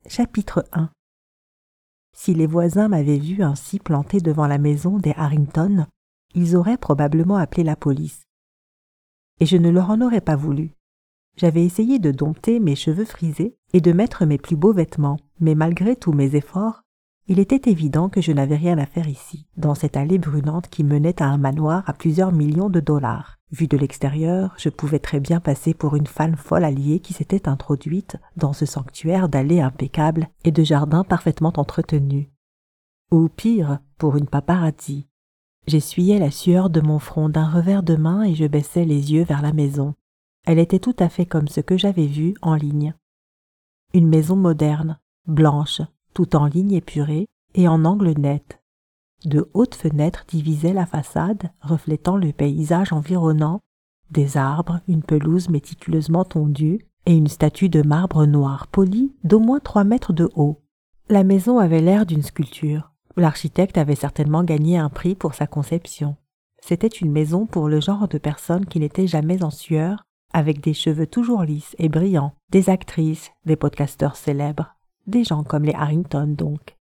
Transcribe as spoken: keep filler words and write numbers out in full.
Chapitre un. Si les voisins m'avaient vu ainsi planté devant la maison des Harrington, ils auraient probablement appelé la police. Et je ne leur en aurais pas voulu. J'avais essayé de dompter mes cheveux frisés et de mettre mes plus beaux vêtements, mais malgré tous mes efforts, il était évident que je n'avais rien à faire ici, dans cette allée brunante qui menait à un manoir à plusieurs millions de dollars. Vu de l'extérieur, je pouvais très bien passer pour une fan folle alliée qui s'était introduite dans ce sanctuaire d'allées impeccables et de jardins parfaitement entretenus. Ou pire, pour une paparazzi. J'essuyais la sueur de mon front d'un revers de main et je baissais les yeux vers la maison. Elle était tout à fait comme ce que j'avais vu en ligne. Une maison moderne, blanche, tout en lignes épurées et en angles nets. De hautes fenêtres divisaient la façade, reflétant le paysage environnant, des arbres, une pelouse méticuleusement tondue et une statue de marbre noir poli d'au moins trois mètres de haut. La maison avait l'air d'une sculpture. L'architecte avait certainement gagné un prix pour sa conception. C'était une maison pour le genre de personnes qui n'étaient jamais en sueur, avec des cheveux toujours lisses et brillants, des actrices, des podcasteurs célèbres, des gens comme les Harrington donc.